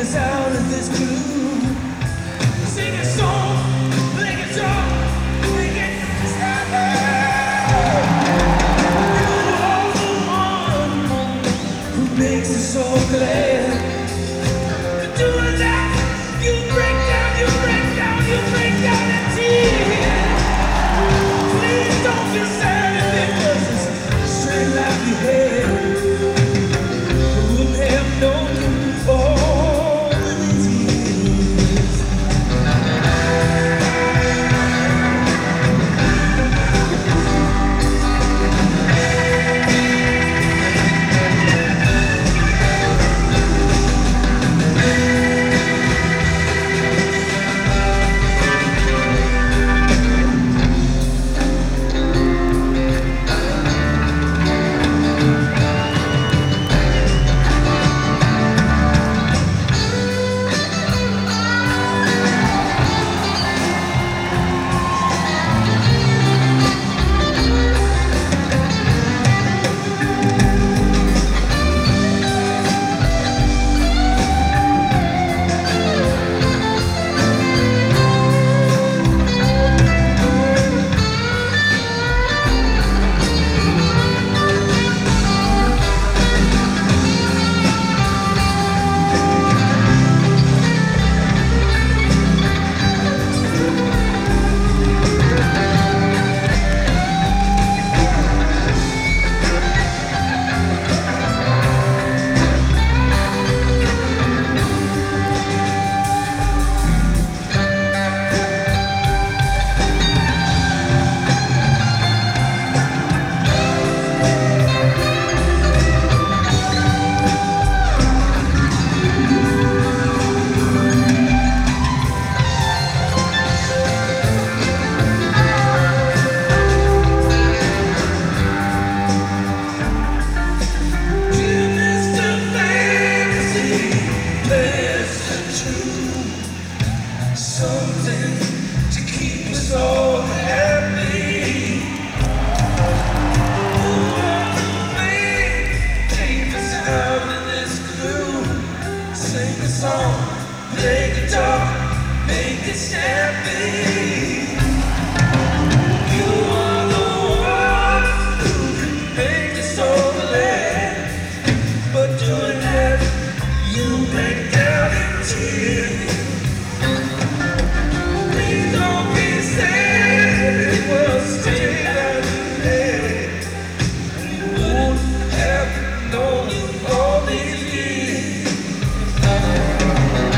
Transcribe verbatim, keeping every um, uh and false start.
us out of this groove. Sing a song, play guitar, make it stop. You're the one who makes us so glad. You're doing that, you break down, you break down, you break down in tears. Please don't be sad because it's straight like your hair. Wouldn't have known you all these years. Something to keep us all happy. Oh, man, take us out of this groove. Sing a song, play guitar, make it snappy.